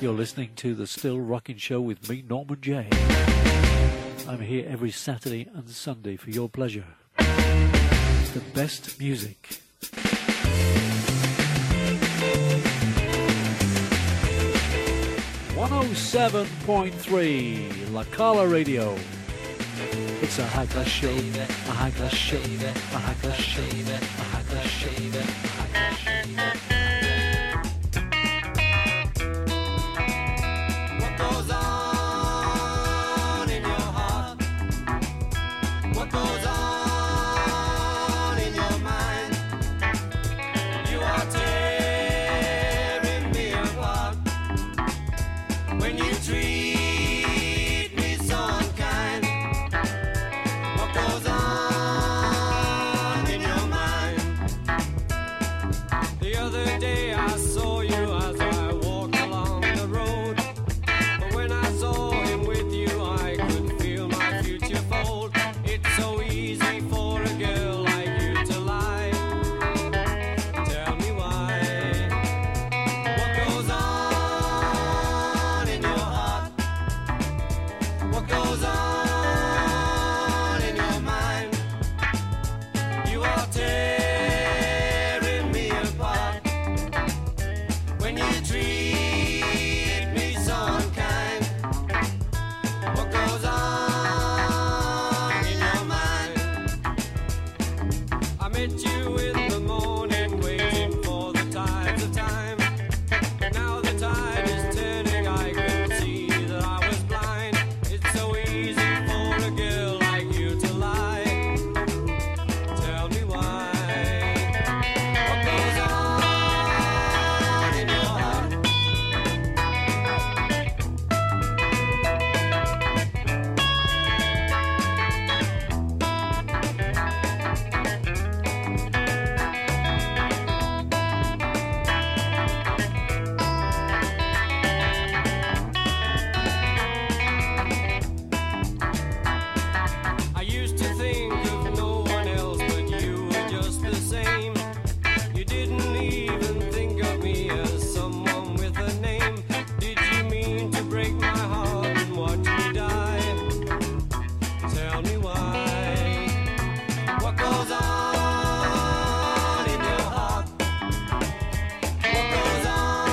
You're listening to The Still Rockin' Show with me, Norman Jay. I'm here every Saturday and Sunday for your pleasure. The best music. 107.3 La Cala Radio. It's a high-class show, a high-class show, a high-class show, a high-class show, a high-class show. What goes on in your heart? What goes on in your mind? You are tearing me apart when you treat me so unkind. What goes on in your mind? The other day I saw you as I walked along the road, but when I saw him with you I could feel my future fold. It's so easy for a girl like you to lie. Tell me why. What goes on in your heart? What goes on in your mind? You are tearing me apart when you treat me so unkind. What goes on in your mind? I met you in the morning waiting for the tides of time. Now the tide is turning, I can see that I was blind. It's so easy for a girl like you to lie. Tell me why. What goes on in your heart? I used to think of no one else, but you were just the same. You didn't even think of me as someone with a name. Did you mean to break my heart and watch me die? Tell me why. What goes on in your heart? What goes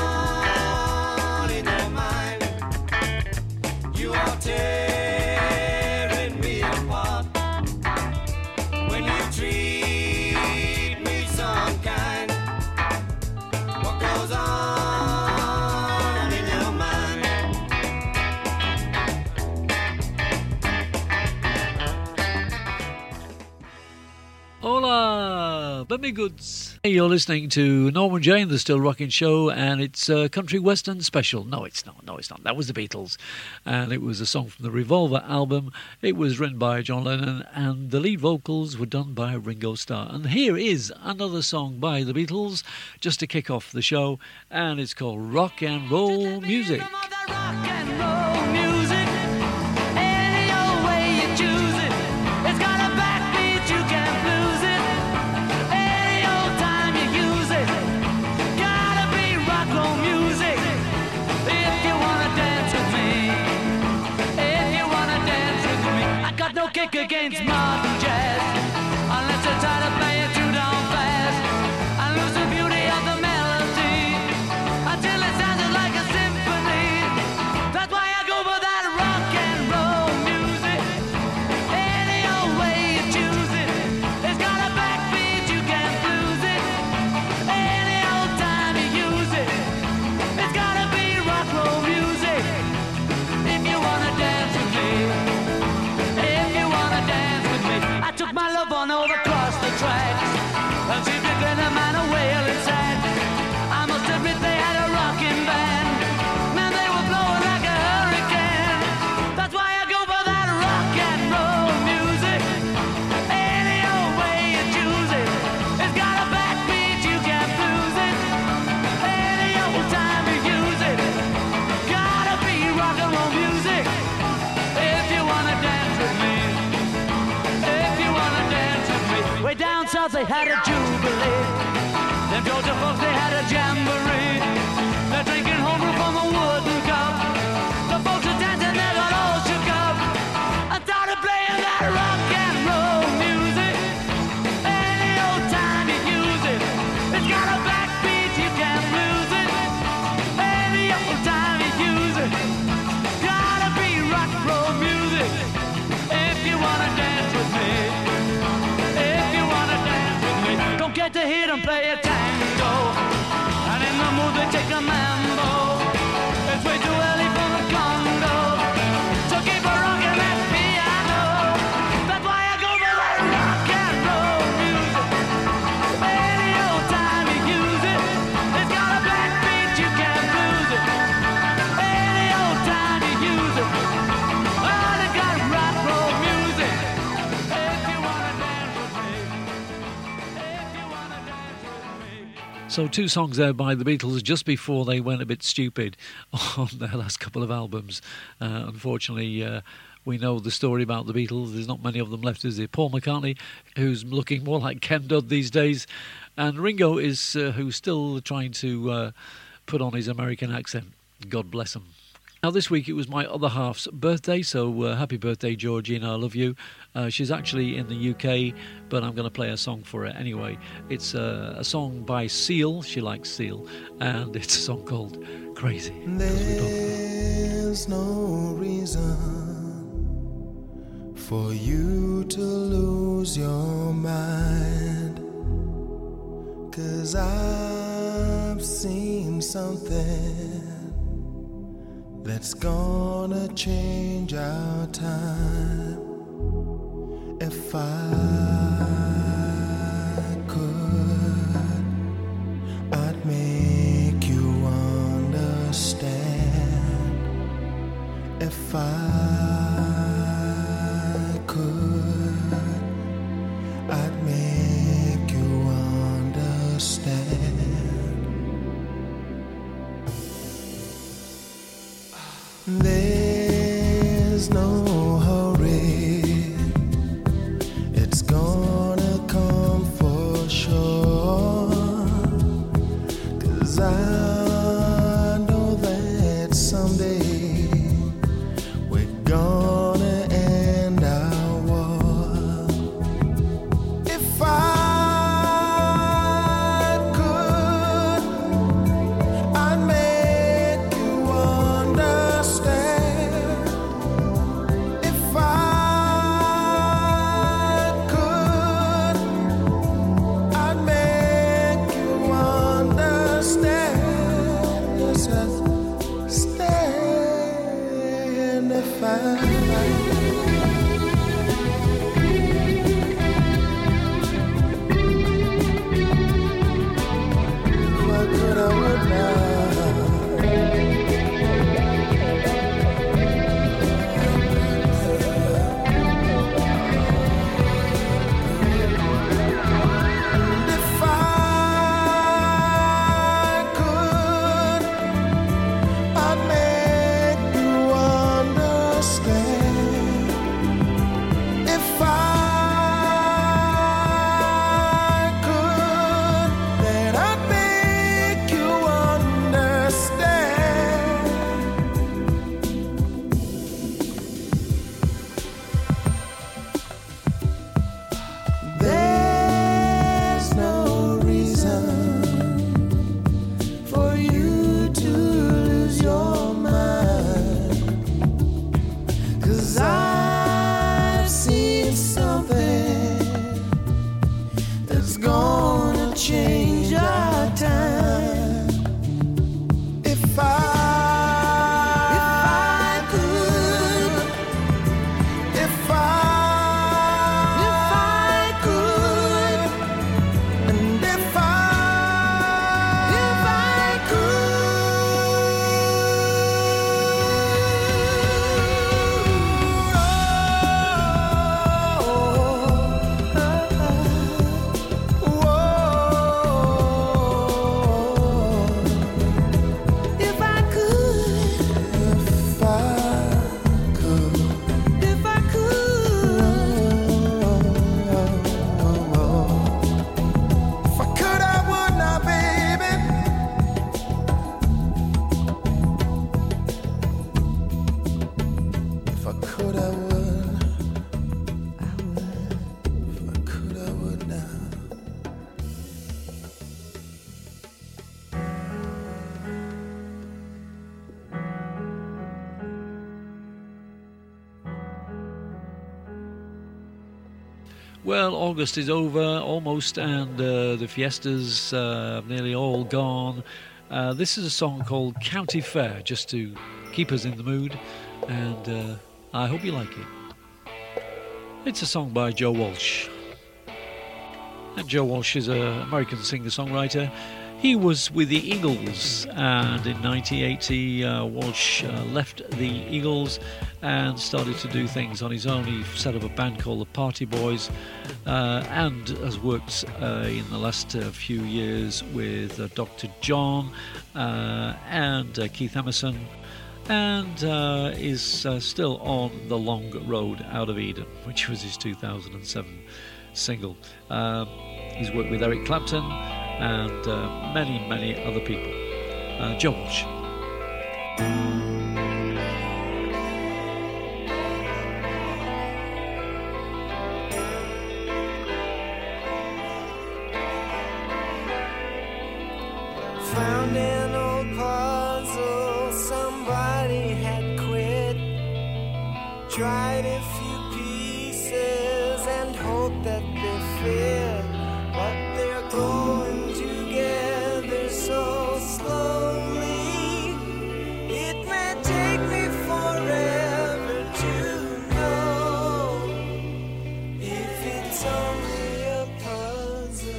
on in your mind? You are tearing me apart when you treat me so unkind. What goes on in your mind? Hola, benvinguts. Hey, you're listening to Norman Jay, The Still Rockin' Show, and it's a country western special. No, it's not. That was the Beatles, and it was a song from the Revolver album. It was written by John Lennon, and the lead vocals were done by Ringo Starr. And here is another song by the Beatles, just to kick off the show, and it's called Rock and Roll Music. Kick against modern jazz, unless you're tired of playing too darn fast and lose the beauty of the melody until it sounds like a symphony. That's why I go for that rock and roll music. Any old way you choose it, it's got a backbeat, you can't lose it. Any old time you use it, it's gotta be rock roll music. If you wanna dance with me, I took my love on over across the tracks and see if you can a man a whale inside. I must admit they had a rocking band. Man, they were blowing like a hurricane. That's why I go for that rock and roll music. Any old way you choose it, it's got a backbeat, you can't lose it. Any old time you use it, gotta be rock and roll music. If you wanna dance with me, way down south they had a jubilee. Them Georgia folks they had a jamboree. The They're drinking homebrew from a wooden cup. The folks are dancing, they got all shook up. I started playing that rock and roll music. Any old time you use it. It's got a backbeat, you can't lose it. Any old time you use it. Gotta be rock and roll music. If you wanna dance with me. If you wanna dance with me. Don't get to hear them play a tango. And in the mood they take a mambo. It's way too early for the Congo. So keep a rockin' that piano. That's why I go for that rock and roll music. Any old time you use it. It's got a black beat, you can't lose it. Any old time you use it. Oh, they got rock and roll music. If you wanna dance with me. If you wanna dance with me. So 2 songs there by the Beatles just before they went a bit stupid on their last couple of albums. Unfortunately, we know the story about the Beatles. There's not many of them left, is there? Paul McCartney, who's looking more like Ken Dodd these days, and Ringo is who's still trying to put on his American accent. God bless him. Now, this week it was my other half's birthday, so happy birthday, Georgina, I love you. She's actually in the UK, but I'm going to play a song for her anyway. It's a song by Seal, she likes Seal, and it's a song called Crazy. There's no reason for you to lose your mind, 'cause I've seen something that's gonna change our time. If I could, I'd make you understand. If I could, I'd make you understand. There's no hurry, it's gonna come for sure, 'cause I know that someday we're gonna end our war. If I could, I'd make you understand. If I could, I'd make you understand. Yes, I'd stand if I could, I would now. If I could, I'd make you understand. If I could, then I'd make you understand. There's no reason for you to lose your mind, 'cause I've seen something that's gonna change our time. If I could, if I could, and if I could, Well, August is over almost, and the fiestas nearly all gone. This is a song called County Fair, just to keep us in the mood, and I hope you like it. It's a song by Joe Walsh. And Joe Walsh is an American singer-songwriter. He was with the Eagles, and in 1980 Walsh left the Eagles and started to do things on his own. He set up a band called the Party Boys, and has worked in the last few years with Dr. John and Keith Emerson, and is still on The Long Road Out of Eden, which was his 2007 single. He's worked with Eric Clapton and many other people. Joe Walsh. Found an old puzzle somebody had quit. Tried a few pieces and hoped that they fit, but they're going together so slowly. It may take me forever to know if it's only a puzzle.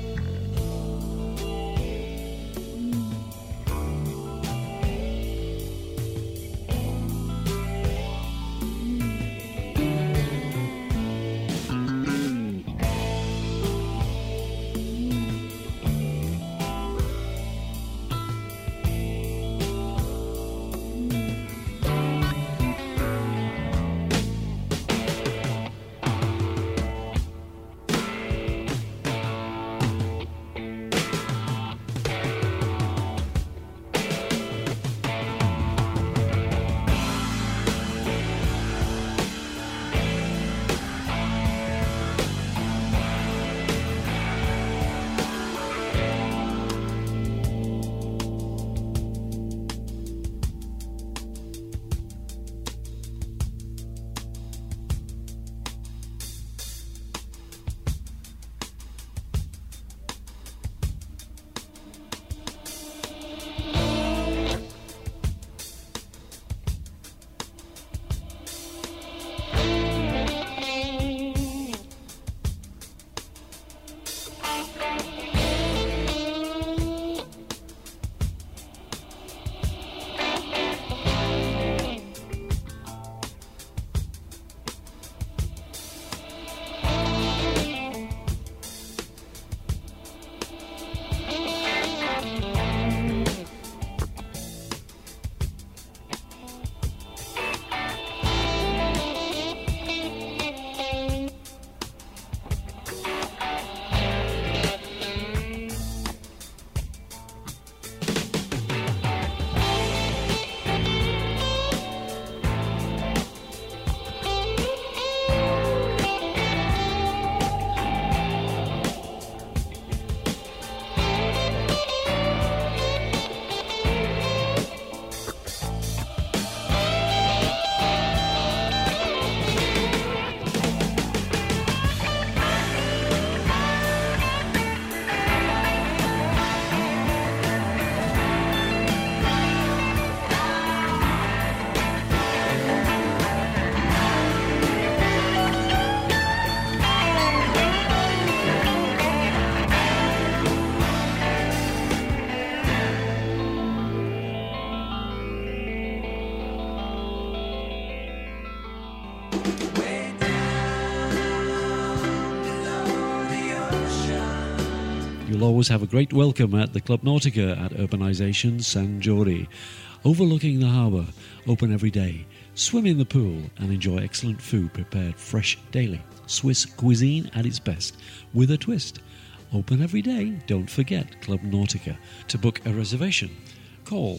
You'll always have a great welcome at the Club Nautica at Urbanization San Jordi, overlooking the harbour, open every day. Swim in the pool and enjoy excellent food prepared fresh daily. Swiss cuisine at its best, with a twist. Open every day, don't forget Club Nautica. To book a reservation, call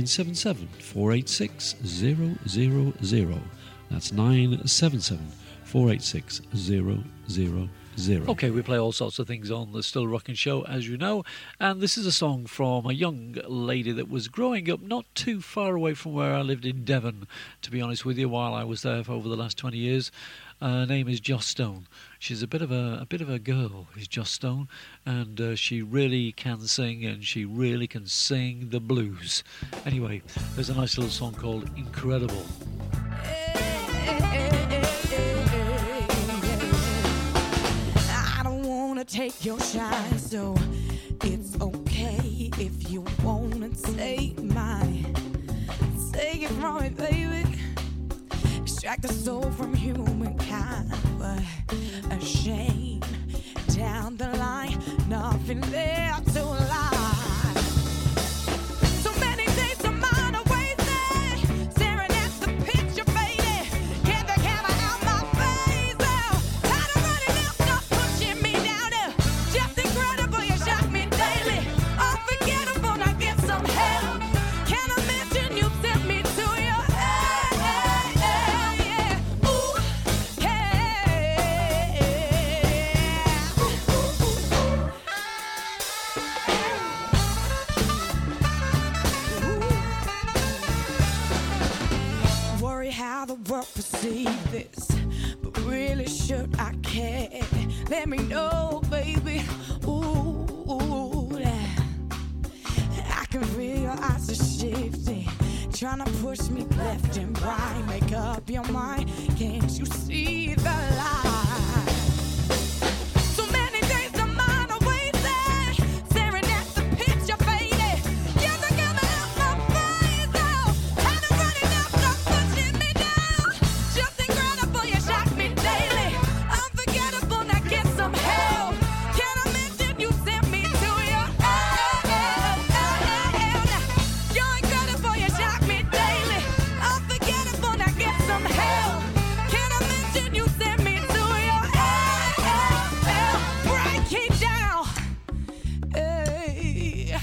977 486 000. That's 977 486 000. Okay, we play all sorts of things on the Still Rockin' Show, as you know, and this is a song from a young lady that was growing up not too far away from where I lived in Devon, to be honest with you, while I was there for over the last 20 years. Her name is Joss Stone. She's a bit of a girl, is Joss Stone, and she really can sing, and she really can sing the blues. Anyway, there's a nice little song called Incredible. I don't wanna take your shine, so it's okay if you wanna take mine. Take it from me, baby. Extract the soul from humankind, but a shame down the line, nothing there to lie. So many days of mine are wasted, staring at the picture faded. Get the camera out my face, well, tired of running out, stop pushing me down. Just incredible, you shock me daily. Unforgettable, now get some help. Can't imagine you sent me to your how the world perceive this, but really should I care? Let me know, baby. Ooh, I can feel your eyes are shifting, trying to push me left and right. Make up your mind, can't you see the light? So many days of mine are wasted, staring at the picture faded. You're the coming out my face, oh, and I'm running out, stop pushing me down. Just incredible, you shock me daily. Unforgettable, now get some help. Can't imagine you sent me to your You're incredible, you shock me daily. Unforgettable, now get some help. Can't imagine you sent me to your break it down. Hey.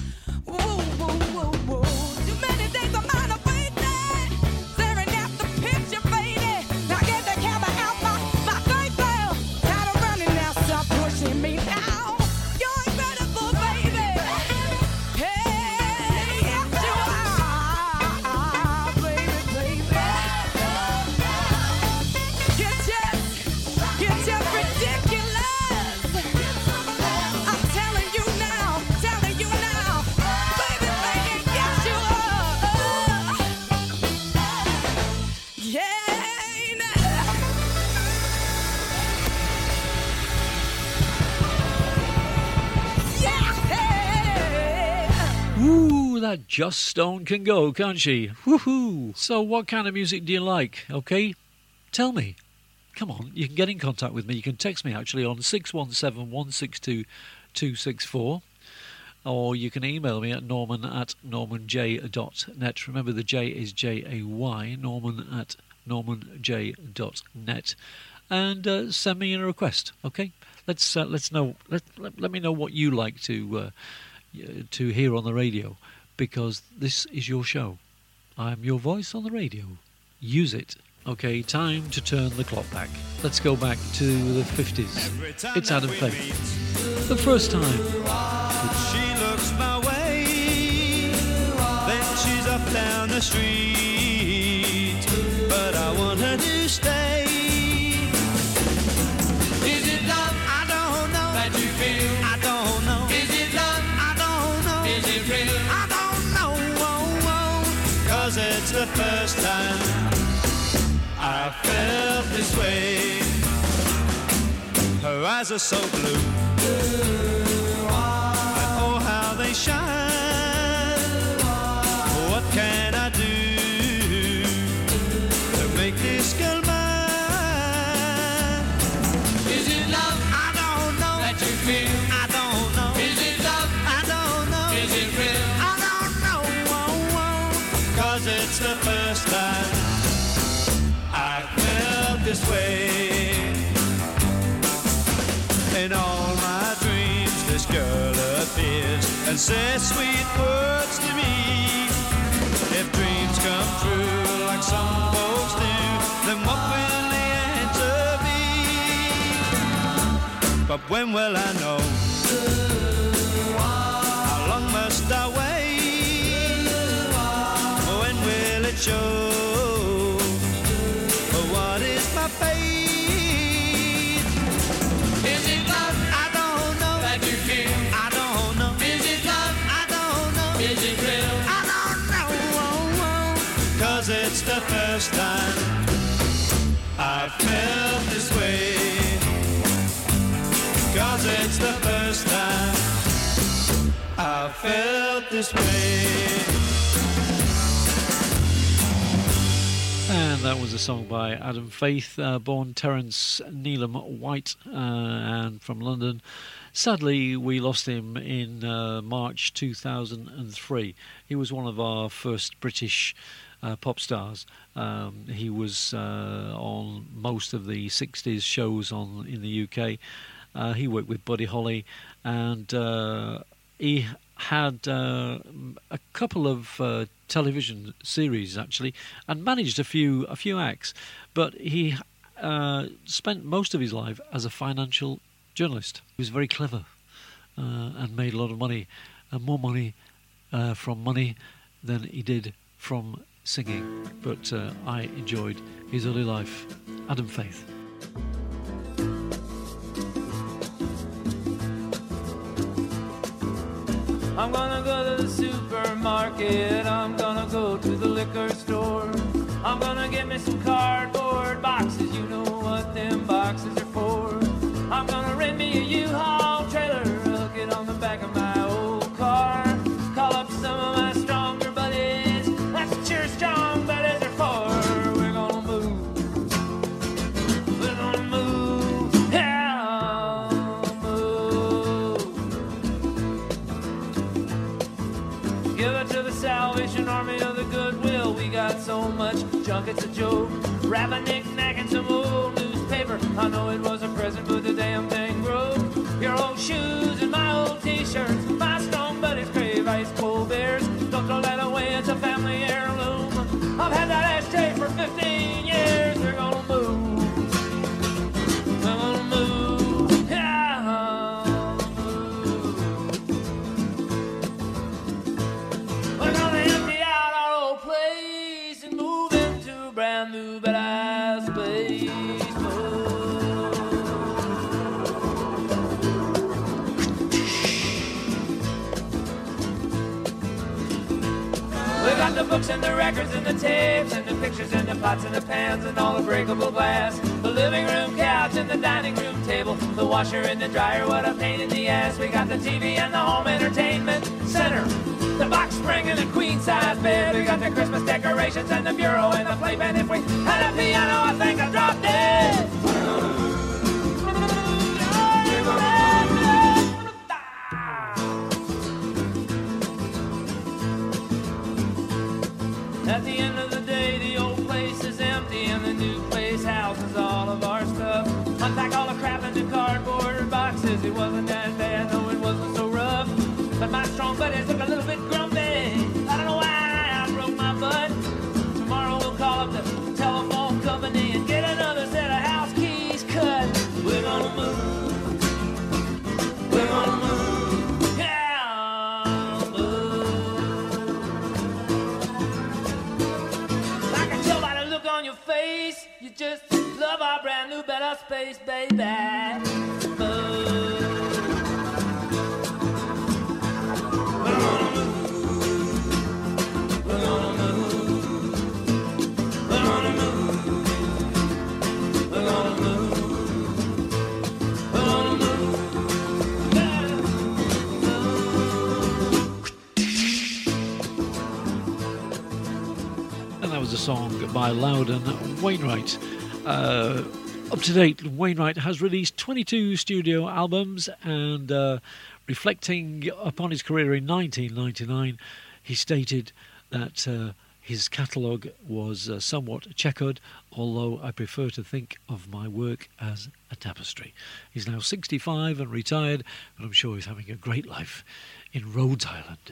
Whoa. Too many days of mine are wasted, staring at the picture faded. Now get the camera out my face, well, tired of running now, stop pushing me down. You're incredible, baby. Hey, yes you are, baby. You're just ridiculous. I'm telling you now, baby, yes you are. Yeah. Ooh, that Joss Stone can go, can't she? Woohoo! So what kind of music do you like? Okay, tell me. Come on, you can get in contact with me. You can text me actually on 617 162 264, or you can email me at norman@normanj.net. Remember, the J is J-A-Y, norman@normanj.net. And send me in a request, okay? Let's know. Let me know what you like to hear on the radio, because this is your show. I'm your voice on the radio. Use it. Okay, time to turn the clock back. Let's go back to the 50s. It's Adam Faith. The first time. She looks my way, then she's up down the street, but I want her to stay. Is it love? I don't know That you feel? I don't know. Is it love? I don't know. Is it real? I don't know, 'cause it's the first time I felt this way. Her eyes are so blue, and oh how they shine. What can I do to make this girl mine? Is it love? I don't know That you feel? I don't know. Is it love? I don't know. Is it real? I don't know, 'cause it's the first time I felt this way. In all my dreams this girl appears and says sweet words to me. If dreams come true like some folks do, then what will the answer be? But when will I know? How long must I wait? When will it show? What is my fate? the first time I felt this way. 'Cause it's the first time I felt this way. And that was a song by Adam Faith, born Terence Neelam White, and from London. Sadly, we lost him in March 2003. He was one of our first British pop stars. He was on most of the 60s shows in the UK. He worked with Buddy Holly, and he had a couple of television series actually, and managed a few acts. But he spent most of his life as a financial journalist. He was very clever and made a lot of money, and more money from money than he did from singing. But I enjoyed his early life. Adam Faith. I'm gonna go to the supermarket, I'm gonna go to the liquor store, I'm gonna get me some cardboard boxes, you know what them boxes are for. I'm gonna rent me a U-Haul trailer, hook it on the back of my old car, call up some of my stronger buddies, that's what your strong buddies are for. We're gonna move, yeah, move. Give it to the Salvation Army of the Goodwill. We got so much junk, it's a joke. Wrap a knick-knack and some old newspaper. I know it was a present, but the damn thing broke. Your old shoes and my old t-shirts. My strong buddies crave ice cold beers. Don't throw that away, it's a family heirloom. I've had that ashtray for 15 years. We're gonna move. We're gonna move. Yeah, move. We're gonna empty out our old place and move into a brand new badass space. We got the books and the records and the tapes and the pictures and the pots and the pans and all the breakable glass. The living room couch and the dining room table, the washer and the dryer, what a pain in the ass. We got the TV and the home entertainment center, the box spring and the queen size bed. We got the Christmas decorations and the bureau and the playpen. If we had a piano, I think I'd drop dead. At the end of the day, the old place is empty and the new place houses all of our stuff. Unpack all the crap into cardboard boxes. It wasn't that bad, no, it wasn't so rough. But my strong buddies look a little bit grumpy. I don't know why I broke my butt. Tomorrow we'll call up the telephone company and get another set of house keys cut. We're gonna move. We're gonna move. Yeah, move. I can tell by the look on your face, you just love our brand new better space, baby. Move. A song by Loudon Wainwright. Up to date, Wainwright has released 22 studio albums, and reflecting upon his career in 1999, he stated that his catalogue was somewhat checkered, although I prefer to think of my work as a tapestry. He's now 65 and retired, but I'm sure he's having a great life in Rhodes Island.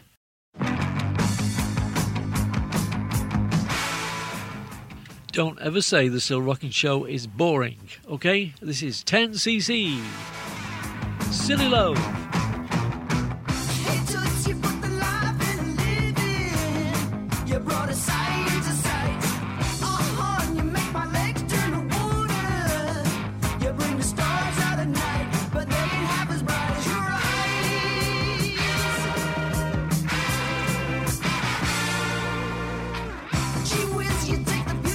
Don't ever say the Still Rockin' Show is boring, okay? This is 10cc. Silly Love. Hey, Tootsie, put the life in living. You brought a sight to sight. And you make my legs turn to water. You bring the stars out at night, but they ain't half as bright as your eyes. Gee whiz, you take the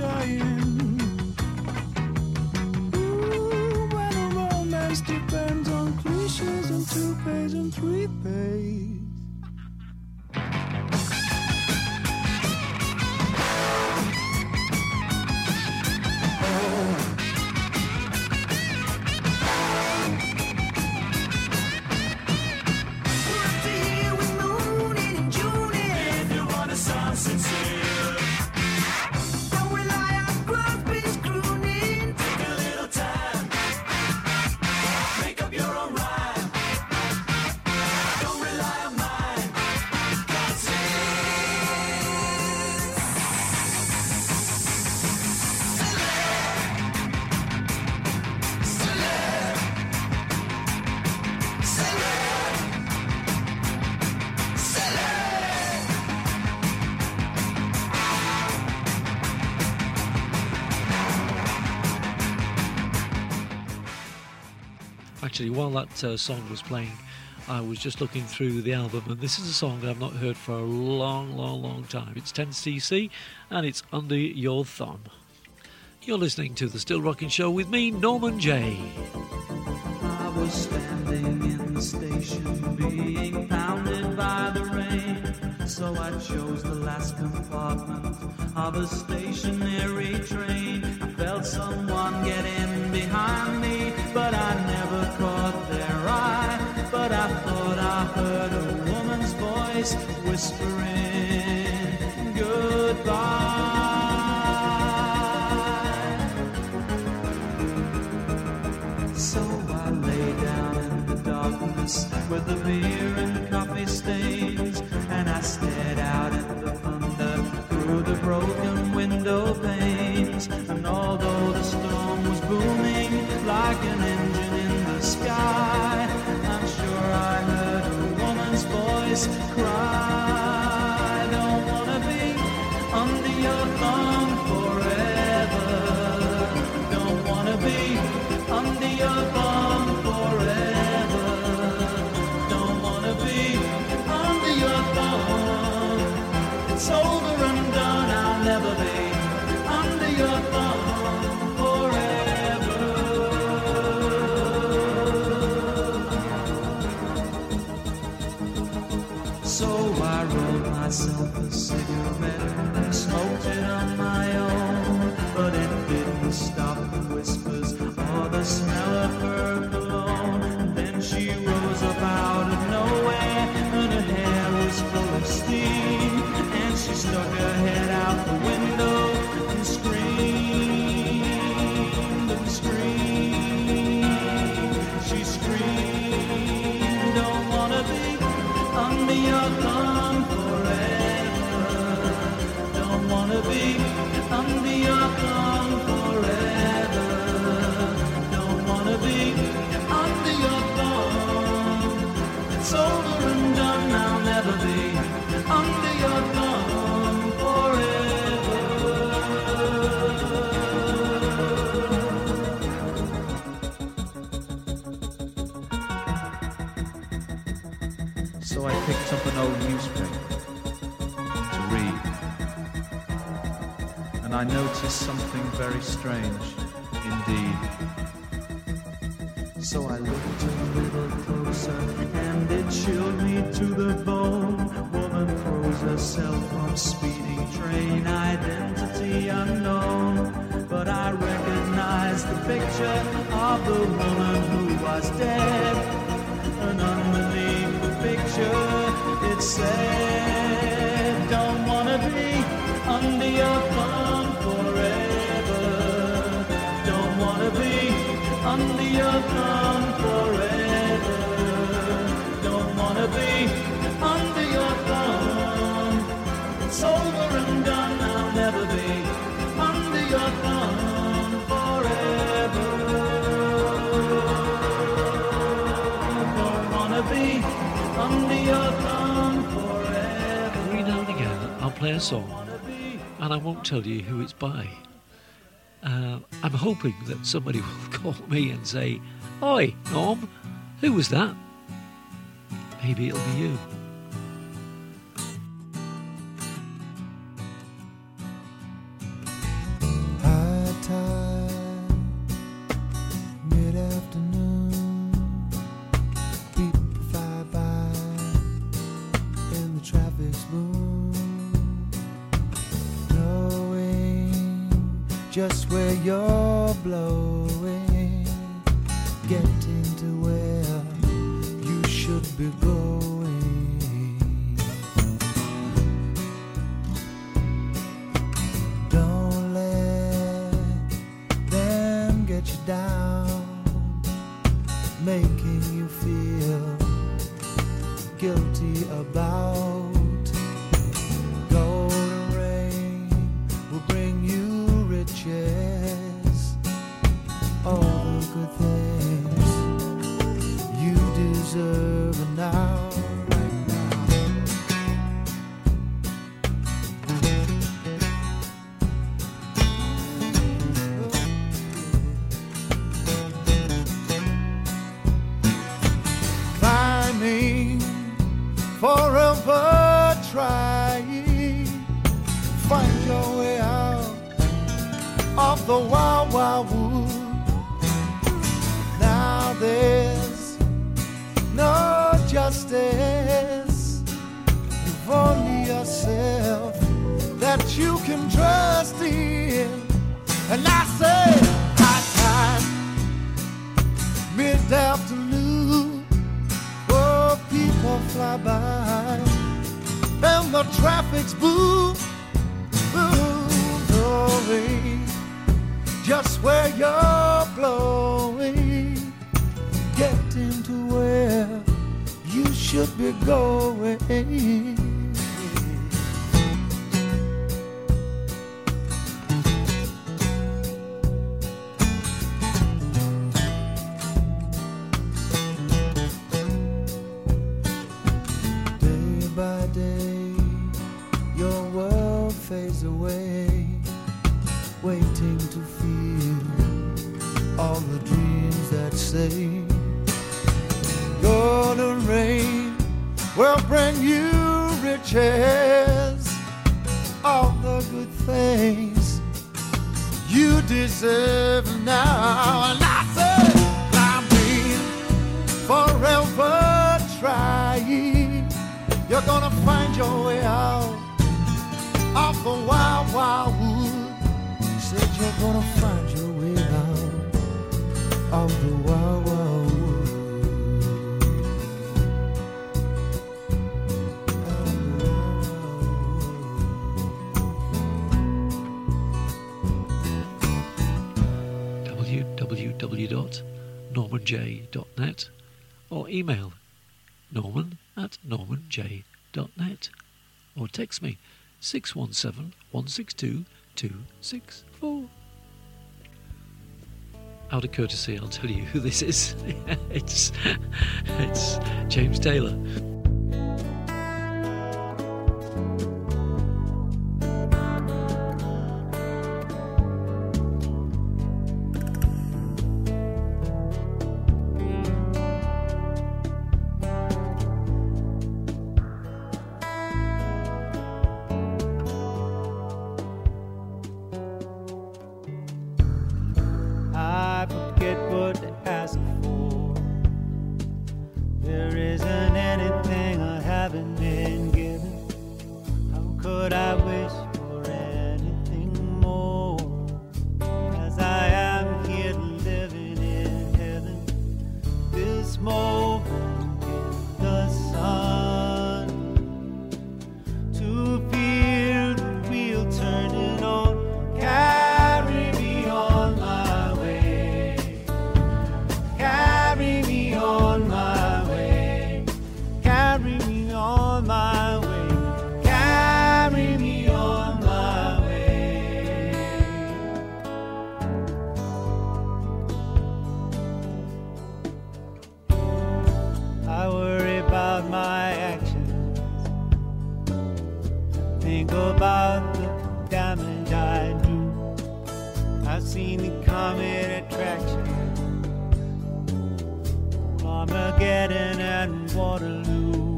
enjoying. Ooh, when a romance depends on cliches and toupees and three-pays. Actually, while that song was playing, I was just looking through the album, and this is a song I've not heard for a long time. It's 10cc, and it's Under Your Thumb. You're listening to The Still Rocking Show with me, Norman J. I was standing in the station, being pounded by the rain. So I chose the last compartment of a stationary train. I felt someone get in behind me, but I never caught their eye. But I thought I heard a woman's voice whispering goodbye. So I lay down in the darkness with the beer and coffee stains, and I stared out at the thunder through the broken window panes. And although the storm was booming like an engine in the sky, I'm sure I heard a woman's voice cry, don't wanna be under your thumb forever. Don't wanna be under your thumb forever. Don't wanna be under your thumb. It's over and done, I'll never be under your thumb forever. So I rolled myself a cigarette and smoked it on my own, but it didn't stop the whispers or the smell of her cologne. And then she rose up out of nowhere, and her hair was full of steam, and she stuck her head out the window and screamed and screamed. She screamed, don't wanna be under your thumb forever. Don't wanna be under your thumb forever. Don't wanna be under your thumb. It's over and done, I'll never be under your thumb forever. So I picked up an old newspaper to read, and I noticed something very strange indeed. So I looked a little closer, and it chilled me to the bone. Woman throws herself from speeding train, identity unknown. But I recognized the picture of the woman who was dead, and underneath the picture it said, don't wanna be under your thumb forever. Don't wanna be under your thumb forever. Don't wanna be under your thumb. It's over and done, I'll never be under your thumb forever. Don't wanna be under your thumb forever. Every now and again, I'll play a song, and I won't tell you who it's by. I'm hoping that somebody will call me and say, "Oi, Norm, who was that?" Maybe it'll be you. just where you're blowing, getting to where you should be going. Don't let them get you down, making you feel guilty about. Golden rain will bring you riches, all the good things you deserve now. Right now. Climbing, forever trying, find your way out of the wild, wild wood. Now there's no justice. You've only yourself that you can trust in. And I say, high time, mid-afternoon, oh, people fly by, and the traffic's boom, boom, blowing, just where you're blowing, getting to where you should be going. Day by day, your world fades away, waiting to feel all the dreams that say golden rain will bring you riches, all the good things you deserve now. And I say, climbing, forever trying, you're gonna find your way out of the wild, wild wood. Said you're gonna find your way out of the wild, wild wood. www.normanj.net or email norman@normanj.net or text me 617 162 264. Out of courtesy, I'll tell you who this is. it's James Taylor. I forget what to ask for. There isn't anything I haven't been given. How could I wish for anything more? As I am here living in heaven, this moment in the sun, to feel the wheel turning on. Carry me on my way. Carry me on my way. Carry me on my way. Carry me on my way. I worry about my actions. Think about the damage I do. I've seen the comet attraction, Armageddon and Waterloo.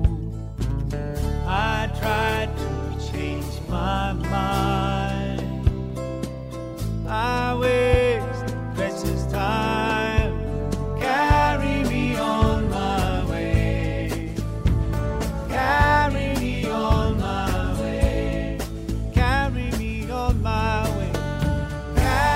I tried to change my mind. I waste precious time. Carry me on my way. Carry me on my way. Carry me on my way. Carry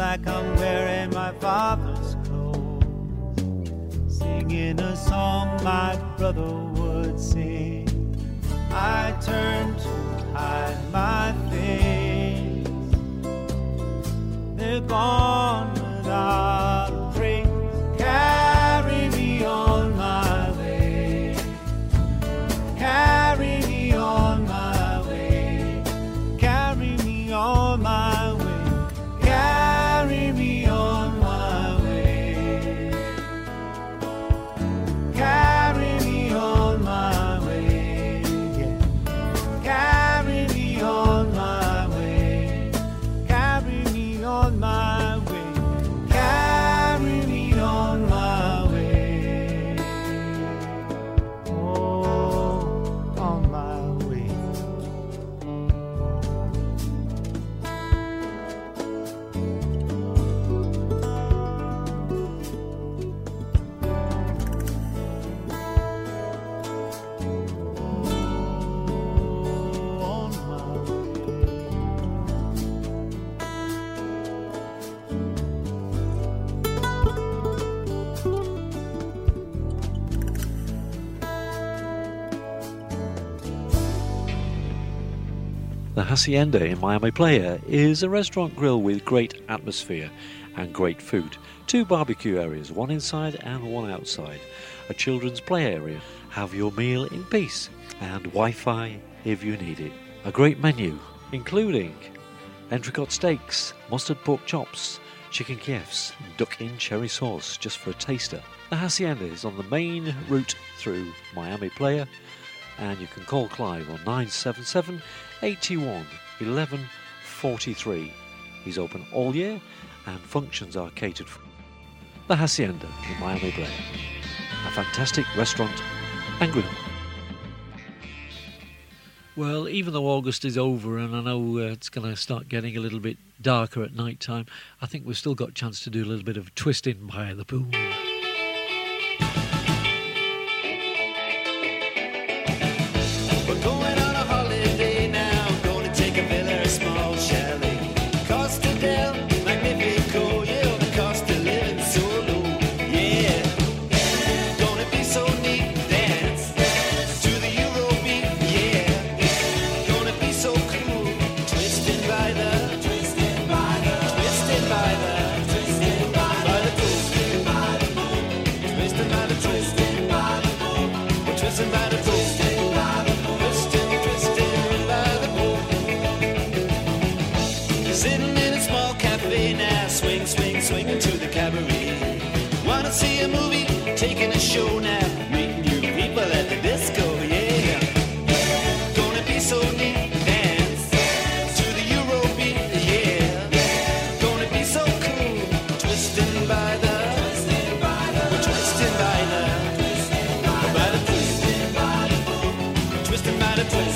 like I'm wearing my father's clothes, singing a song my brother would sing. I turn to hide my face. They're gone without a trace. Carry me on my way. Carry me on my way. Carry me on my way. Carry me on my way. Carry me on my way. Yeah. Carry me on my way. Carry me on my way. Carry me on my way. Oh, on my way. On my The Hacienda in Miami Playa is a restaurant grill with great atmosphere and great food. 2 barbecue areas, one inside and one outside. A children's play area. Have your meal in peace. And Wi-Fi if you need it. A great menu, including entrecôte steaks, mustard pork chops, chicken Kievs, duck in cherry sauce, just for a taster. The Hacienda is on the main route through Miami Playa, and you can call Clive on 977 81 11 43. He's open all year and functions are catered for. The Hacienda in Miami Playa, a fantastic restaurant and grill. Well, even though August is over and I know it's going to start getting a little bit darker at night time, I think we've still got a chance to do a little bit of twisting by the pool. We're going on a holiday now, going to take a villa, a small chalet. Costa del Magnifico, yeah, the cost of living so low, yeah. Gonna be so neat, dance to the Eurobeat, yeah. Gonna be so cool, twisted by the pool, twisted by the pool, twisted by the pool. Sitting in a small cafe now, swing, swing, swinging to the cabaret. Wanna see a movie, taking a show now, meeting new people at the disco, yeah. Gonna be so neat, dance to the Eurobeat, yeah. Gonna be so cool, twisting by the pool, twisting by the pool, twisting by the pool.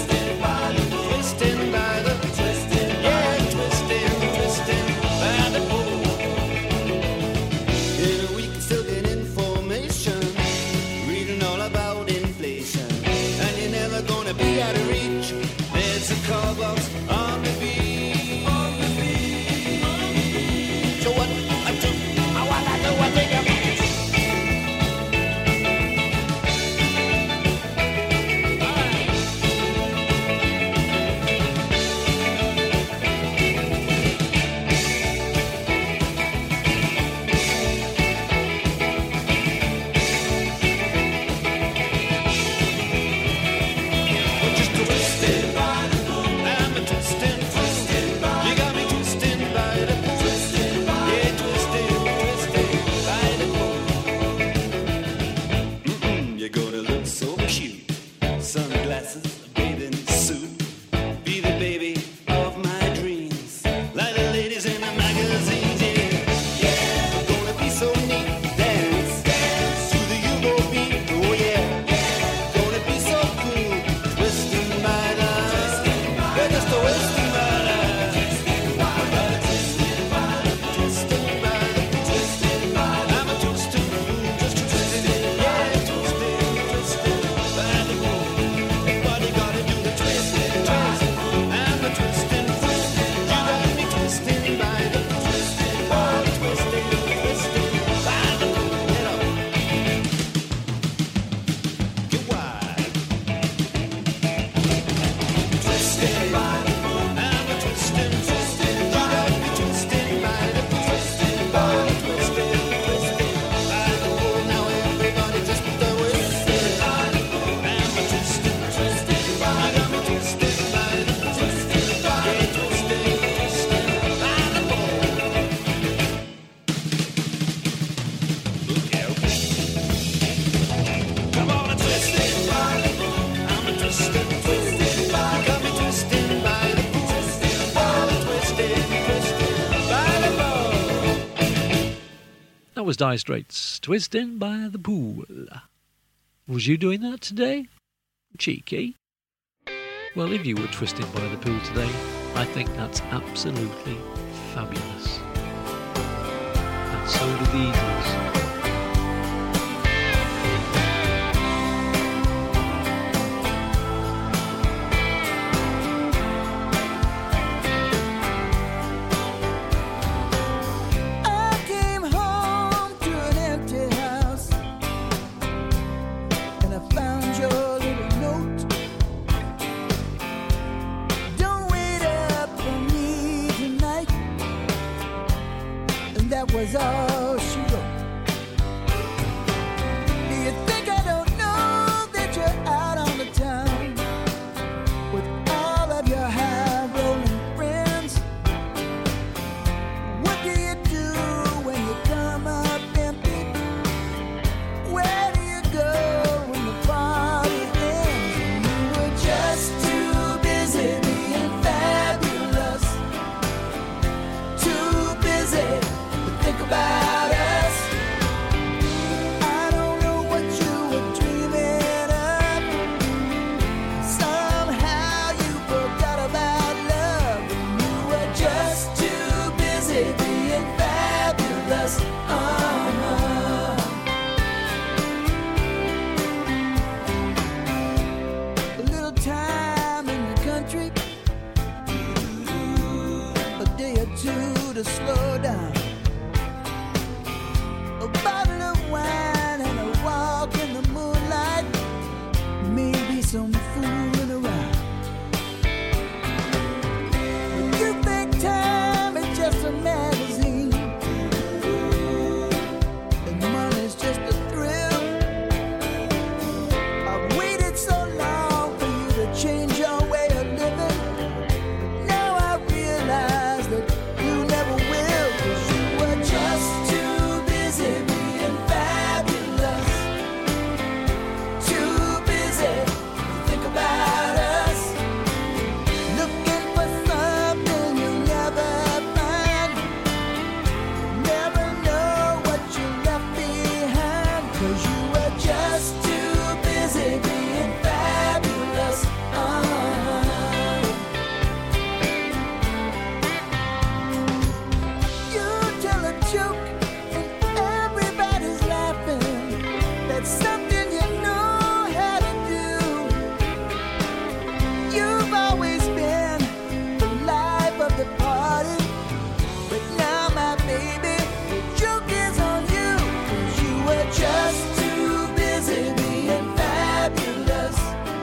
Twisted by, got me twisted by the pool. While I'm twisted by the ball. That was Dire Straits, Twisting by the Pool. Was you doing that today? Cheeky. Well, if you were twisting by the pool today, I think that's absolutely fabulous. And so do the Eagles. I came home to an empty house, and I found your little note. Don't wait up for me tonight. And that was all she wrote. Do you think I don't know that you're out on the town with all of your high rolling friends? What do you do when you come up empty? Where do you go when the party ends? You were just too busy being fabulous, too busy to think about us. I don't know what you were dreaming of. Somehow you forgot about love. You were just too busy being fabulous. A little time in the country, a day or two to slow down. A bottle of wine and a walk in the moonlight, maybe some fooling around. When you think time is just a magazine, and money's just a thrill, I've waited so long for you to change your way of living. Now I realize that you never will, 'cause you were just too busy being fabulous, too busy to think about us, looking for something you'll never find, never know what you left behind, 'cause you were just too busy being fabulous. You tell a joke and everybody's laughing. That's something you know how to do. You've always been the life of the party, but now, my baby, the joke is on you. 'Cause you were just too busy being fabulous,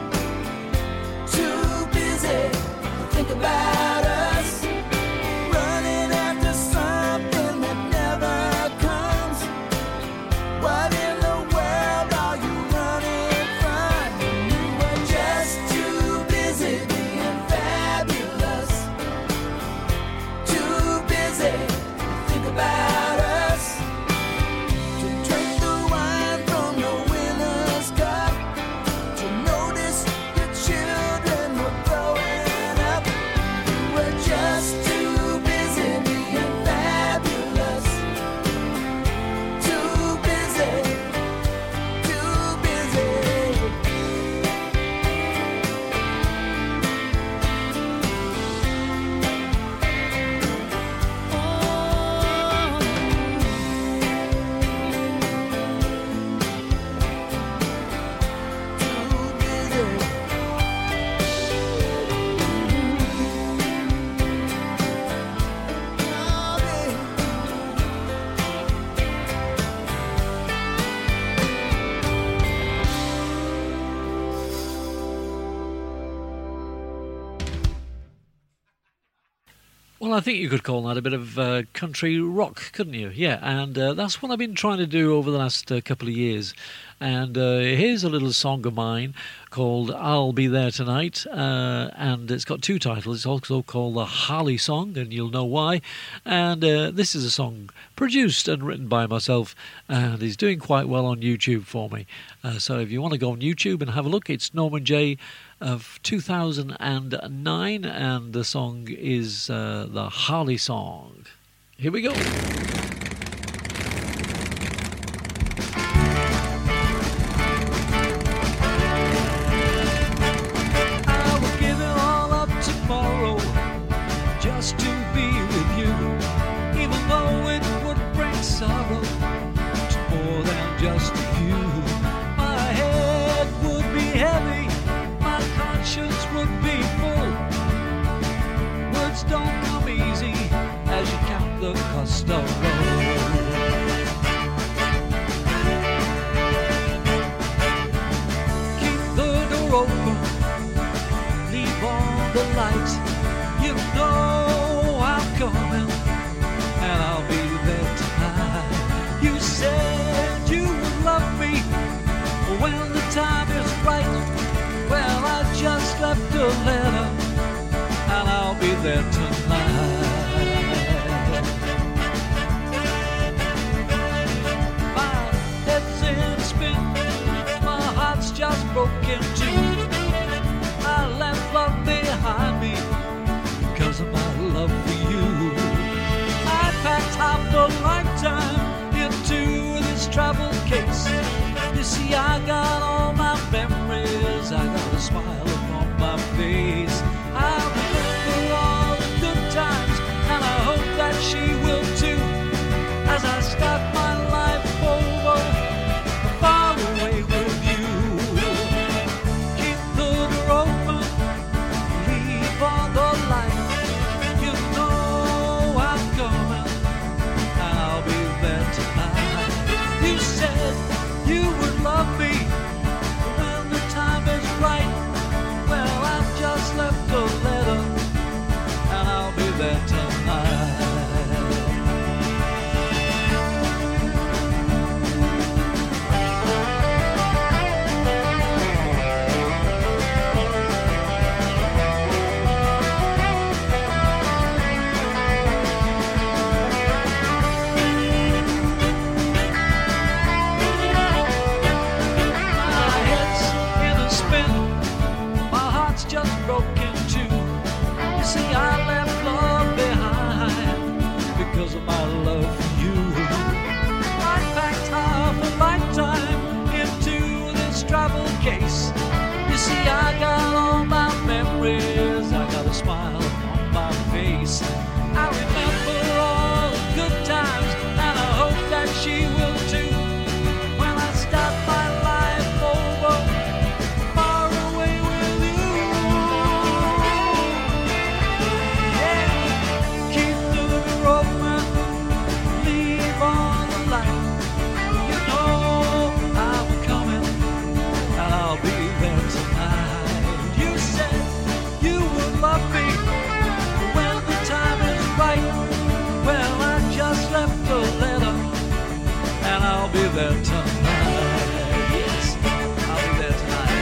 too busy to think about us, running after something that never comes. What in the world are you running from? You were just too busy being fabulous, too busy to think about us, to drink the wine from the winner's cup, to notice your children were growing up. You were just too busy being fabulous, too busy, too busy. Too busy. Oh, baby. Well, I think you could call that a bit of country rock, couldn't you? Yeah, and that's what I've been trying to do over the last couple of years. And here's a little song of mine called I'll Be There Tonight, and it's got two titles. It's also called the Harley Song, and you'll know why. And this is a song produced and written by myself, and is doing quite well on YouTube for me. So if you want to go on YouTube and have a look, it's Norman J of 2009, and the song is the Harley Song. Here we go. Just to be with you, even though it would bring sorrow to more than just you. My head would be heavy, my conscience would be full. Words don't come easy as you count the cost of road. Keep the door open, leave on the light. You know I'm coming, and I'll be there tonight. You said you would love me when the time is right. Well, I just left a letter, and I'll be there tonight. My head's in a spin, my heart's just broken too. I left love behind me because of my love for you. I packed half a lifetime into this travel case. You see, I got all my memories, I got a smile upon my face. I remember all the good times, and I hope that she will too, as I start my life over, far away with you. Keep the door open, leave on the light. You said you would love me when the time is right. Well, I've just left a letter, and I'll be there tonight. Just broken too. You see, I left love behind because of my love for you. I packed half a lifetime into this travel case. You see, I got all my memories, I got a smile on my face. I remember all the good times, and I hope that she will too, when I start my life over, far away with you. There tonight. Yes, I'll be there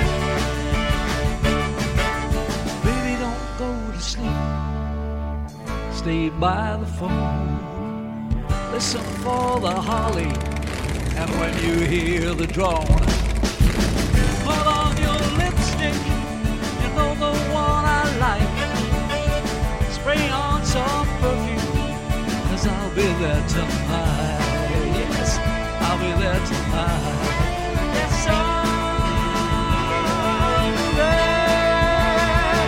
tonight. Baby, don't go to sleep. Stay by the phone. Listen for the holly, and when you hear the drone, put on your lipstick. You know the one I like. Spray on some perfume, 'cause I'll be there tonight. Yes, I'll be there tonight. Yes, I'll be there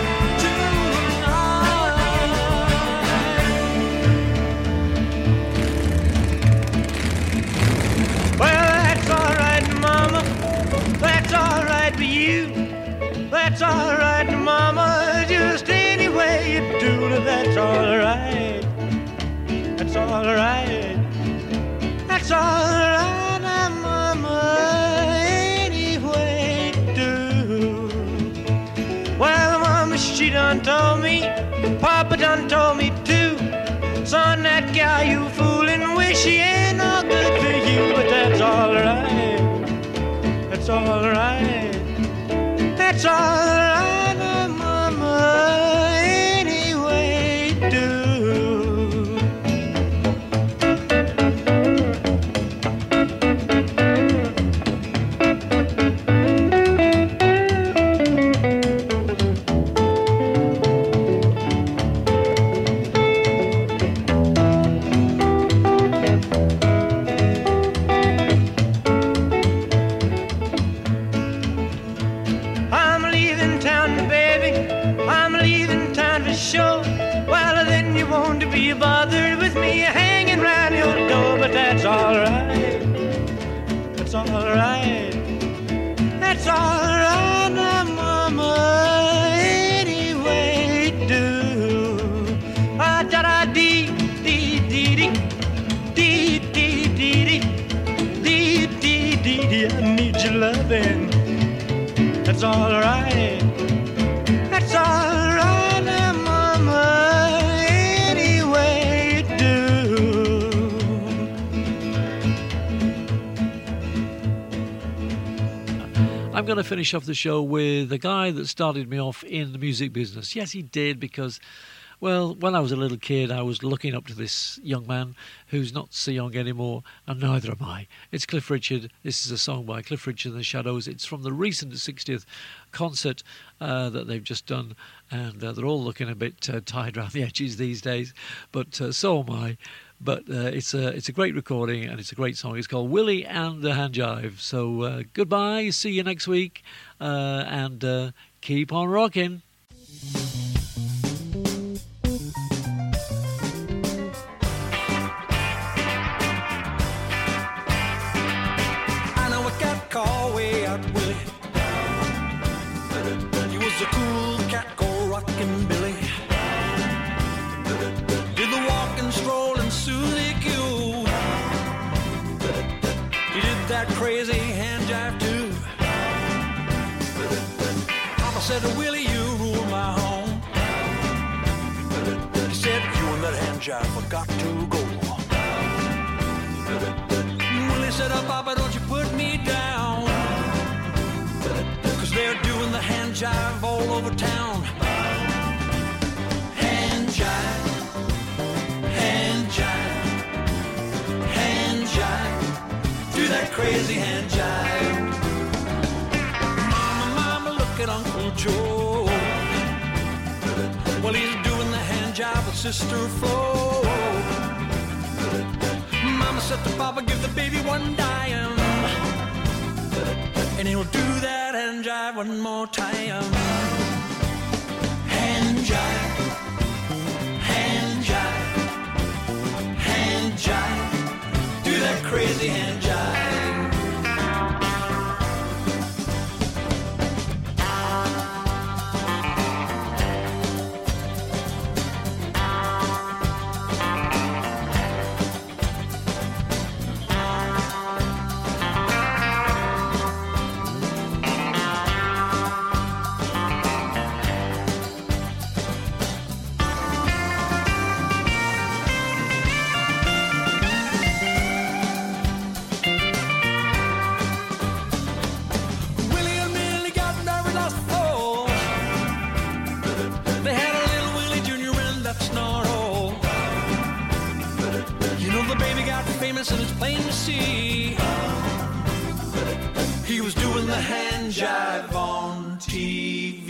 tonight. Well, that's all right, Mama. That's all right for you. That's all right, Mama. Just any way you do it, that's all right. That's all right. That's all right, Mama, any way to do. Well, Mama, she done told me, Papa done told me too. Son, that gal you fooling with, she ain't no good for you. But that's all right. That's all right. That's all right, mama, any way you do. I'm leaving town, baby. I'm leaving town for sure. Well, then you won't be bothered with me hanging round your door, but that's all right. That's all right. That's all right, now, mama. Any way you do. Ah, da da dee dee dee dee dee dee dee dee dee dee dee. I need your loving. That's all right. That's all right, now, mama. Any way you do. I'm going to finish off the show with a guy that started me off in the music business. Yes, he did, because, well, when I was a little kid, I was looking up to this young man who's not so young anymore, and neither am I. It's Cliff Richard. This is a song by Cliff Richard and the Shadows. It's from the recent 60th concert that they've just done, and they're all looking a bit tired around the edges these days, but so am I. But it's a great recording, and it's a great song. It's called Willie and the Hand Jive. So goodbye, see you next week, and keep on rocking. I know a cat called Way Out Willie. He was a cool cat called Rockin' Billy. Did the walking, strolling, Susie Q. He did that crazy hand jive too. Papa said, Willie, you rule my home. He said, you and that hand jive have got to go. Willie said, oh, Papa, don't you put me down, 'cause they're doing the hand jive all over town. Hand jive, hand jive, hand jive, do that crazy hand jive. Mama, mama, look at Uncle Joe. Well, he's doing the hand jive with Sister Flo. Mama said to Papa, give the baby one dime, and he'll do that hand jive one more time. Hand jive, hand jive, hand jive, do that crazy hand jive. Willie and Millie got married last fall. They had a little Willie Jr. and that's not all. You know the baby got famous and it's plain to see. He was doing the hand jive on TV.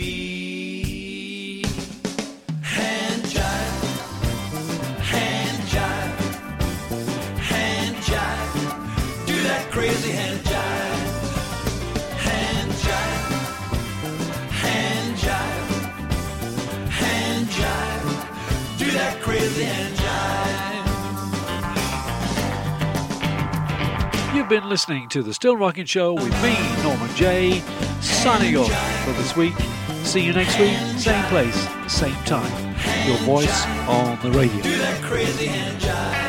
Hand jive, hand jive, hand jive, do that crazy hand jive. Hand jive, hand jive, hand jive, do that crazy hand jive. You've been listening to The Still Rocking Show with me, Norman J, signing off for this week. See you next week, same place, same time. Your voice on the radio. Do that crazy hand jive.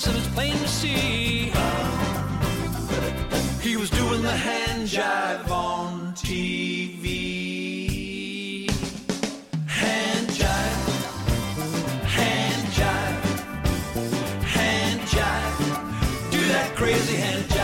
glass and it's plain to see he was doing the hand jive on TV. Hand jive, hand jive, hand jive. Do that crazy hand jive.